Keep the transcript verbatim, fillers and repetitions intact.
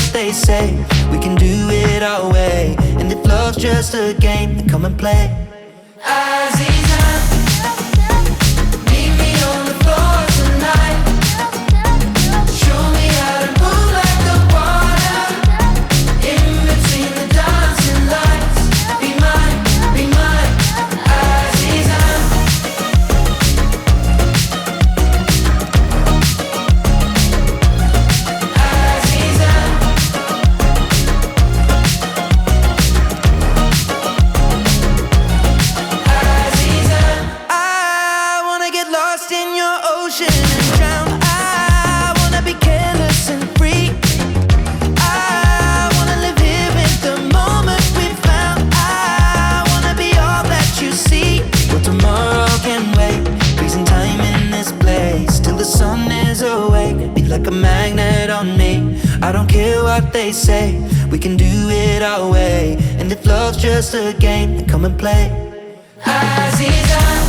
they say. We can do it our way. And if love's just a game, then come and play. Aziza, meet me on the floor tonight. Show me how to move like the water in between the dancing lights. Be mine, be mine, Aziza. Aziza. Aziza. I wanna get lost in your ocean and drown. I wanna be careless and free. I wanna live here in the moment we found. I wanna be all that you see. Well, tomorrow can wait. Freezing time in this place till the sun is awake. Be like a magnet on me. I don't care what they say. We can do it our way. And if love's just a game, then come and play. Aziza.